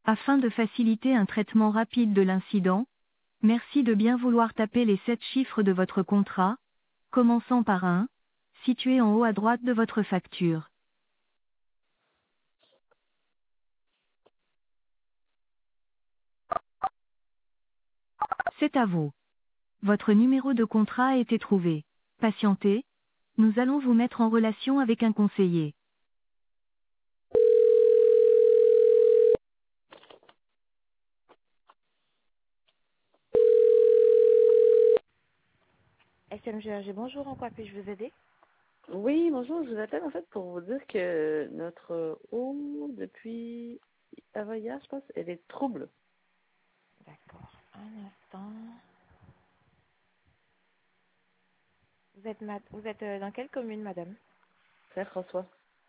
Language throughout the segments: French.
Afin de faciliter un traitement rapide de l'incident, merci de bien vouloir taper les 7 chiffres de votre contrat, commençant par un, situé en haut à droite de votre facture. C'est à vous. Votre numéro de contrat a été trouvé. Patientez, nous allons vous mettre en relation avec un conseiller. SMGRG, bonjour, en quoi puis-je vous aider? Oui, bonjour, je vous appelle en fait pour vous dire que notre eau, depuis avant hier, je pense, elle est trouble. D'accord, un instant. Vous êtes dans quelle commune, madame? Frère François,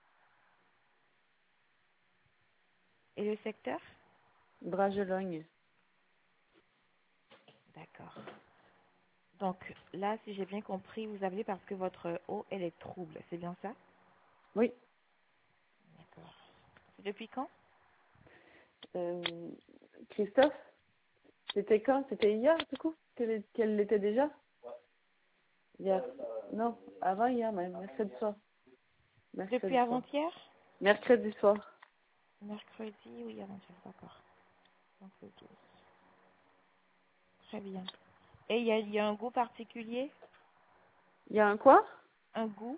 Et le secteur? Bragelogne. D'accord. Donc là, si j'ai bien compris, vous appelez parce que votre eau, elle est trouble, c'est bien ça? Oui, D'accord. C'est depuis quand? euh, Christophe, c'était quand? C'était hier, du coup, qu'elle l'était déjà? Hier. Non, avant hier même, mercredi soir. Depuis Mercredi soir. avant-hier? Mercredi soir. Mercredi, oui, avant-hier, d'accord. Donc le 12. Très bien. Et il y a un goût particulier? Il y a un quoi? Un goût?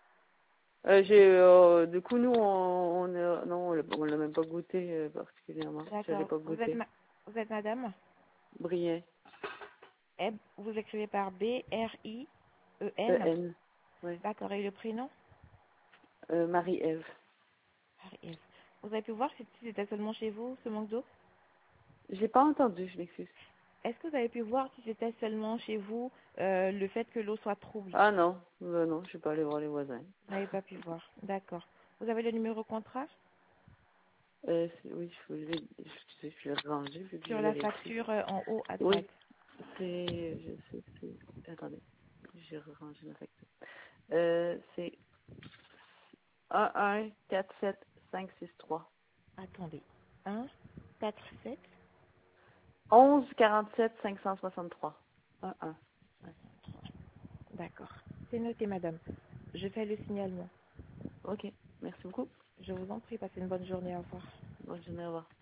Du coup, nous, non, on l'a même pas goûté particulièrement. Je l'ai D'accord. pas goûté. Vous êtes madame? Brien. Vous écrivez par B-R-I-E-N. E-N. Oui. D'accord. Et le prénom? Marie-Ève. Marie-Ève. Vous avez pu voir si c'était seulement chez vous, ce manque d'eau? J'ai pas entendu, je m'excuse. Est-ce que vous avez pu voir si c'était seulement chez vous le fait que l'eau soit trouble? Ah non, non, je suis pas allée voir les voisins. Vous n'avez pas pu voir. D'accord. Vous avez le numéro contrat Oui, excusez, je vais le ranger, vu que je sur la vérifie. facture en haut à droite. Oui, je sais, attendez, j'ai rangé ma facture. C'est 1147563. Attendez. 1, 4, 7, 11 47 563. 11. Ouais. 63. D'accord. C'est noté, madame. Je fais le signalement. Ok, merci beaucoup. Je vous en prie, passez une bonne journée. Au revoir. Bonne journée, au revoir.